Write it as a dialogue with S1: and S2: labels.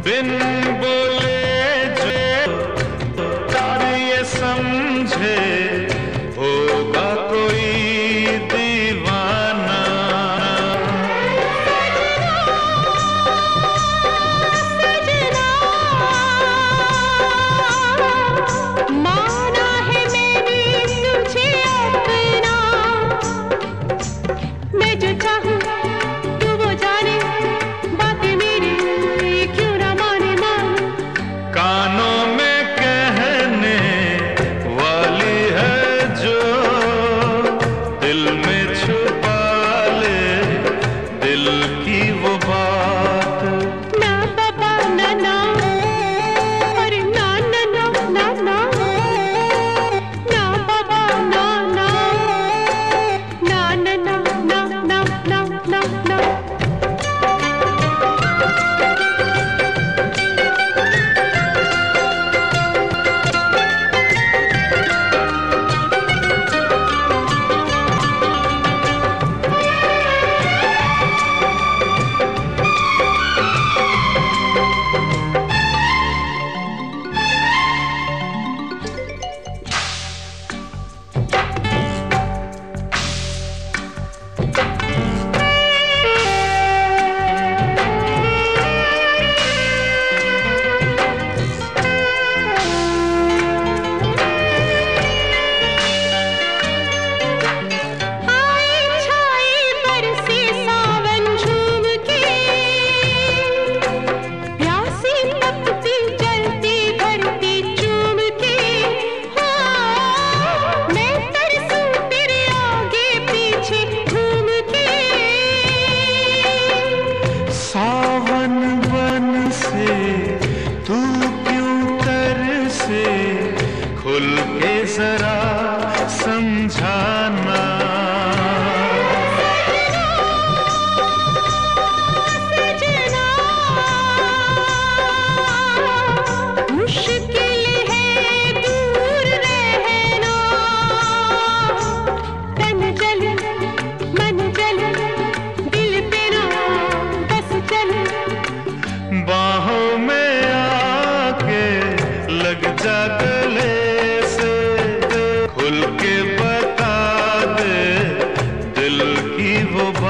S1: बिन बोले जो प्यार ये समझे होगा कोई दीवाना।
S2: सजना माना है मैंने तुझे अपना, मैं जो चाहूँ तू वो जाने, बातें मेरी क्यों ना माने माने।
S1: कानों में कहने वाली है जो दिल में छुपा ले दिल की वो बात।
S2: ना बाबा ना ना, अरे ना ना ना ना ना, ना बाबा ना ना, ना ना ना ना ना ना ना ना।
S1: सावन बन से तू क्यों तरसे खुल के जरा समझाना।
S2: सजना मुश्किल है दूर रहना, तन जले मन जले दिल पे ना बस चले।
S1: बाहों में आके लग जा गले से खुल के बता दे दिल की वो